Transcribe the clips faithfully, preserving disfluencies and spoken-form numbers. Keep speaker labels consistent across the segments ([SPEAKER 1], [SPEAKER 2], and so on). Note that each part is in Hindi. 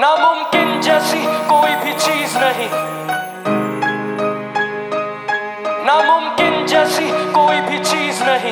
[SPEAKER 1] नामुमकिन जैसी कोई भी चीज नहीं, नामुमकिन जैसी कोई भी चीज नहीं,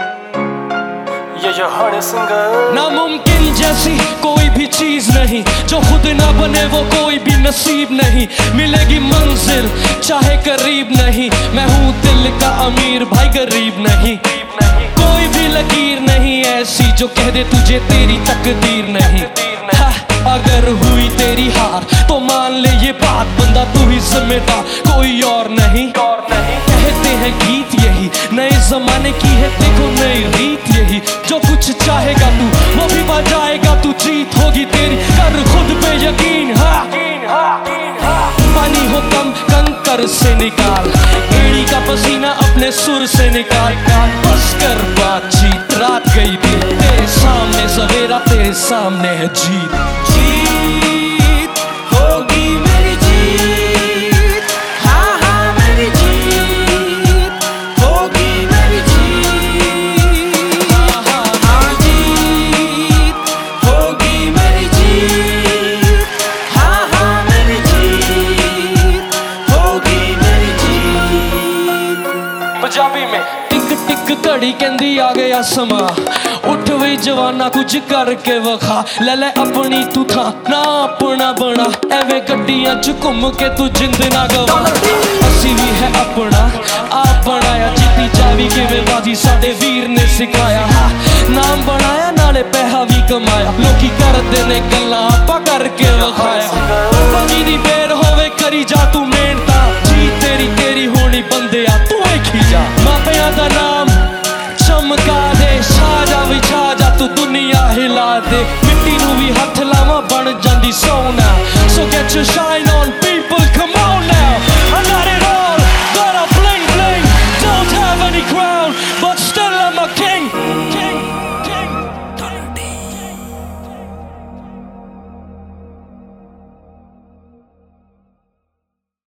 [SPEAKER 1] ये जो हर सिंगर। नामुमकिन जैसी कोई भी चीज नहीं, जो खुद ना बने वो कोई भी नसीब नहीं। मिलेगी मंजिल चाहे करीब नहीं, मैं हूँ दिल का अमीर भाई गरीब नहीं। कोई भी लकीर नहीं ऐसी जो कह दे तुझे तेरी तकदीर नहीं। हाँ, अगर हुई तेरी हार तो मान ले ये बात, बंदा तू ही जिम्मेदार कोई और नहीं। कहते हैं गीत यही नए जमाने की है, देखो नई रीत यही। जो कुछ चाहेगा तू वो भी बजाएगा, तू जीत होगी तेरी, कर खुद पे यकीन। हाँ, पानी हो कम कंकर से निकाल, एड़ी का पसीना अपने सुर से निकाल। बस कर बातचीत, रात गई थी तेरे सामने, सवेरा तेरे सामने है। जीत जीत होगी मेरी जीत, हाँ हाँ मेरी जीत होगी मेरी जीत, हाँ हाँ हाँ जीत होगी मेरी जीत, हाँ हाँ मेरी जीत होगी मेरी जीत। पंजाबी में टिक टिक घड़ी कहंदी आ गया समा, उठ वी जवाना कुछ करके वखा। ले ले अपनी तू था ना अपना बना, एवे गड्डियां च घूम के तू जिंद ना गवा। असी भी है अपना आप बनाया, जीती जावी किवें बाजी साडे वीर ने सिखाया। नाम बनाया नाले पैसा भी कमाया, लोकी करदे ने गल्लां आपां करके वखाया। बाजी दी बेर होवे करी जा तू मेहनता, जी तेरी तेरी होनी बंदिया तू वेखी जा। मापियां दा नाम चमका दे, छा जा विछा जा तू दुनिया हिला दे। मिट्टी नू भी हथ लावा बन जांदी सोना, सो गेट योर शॉट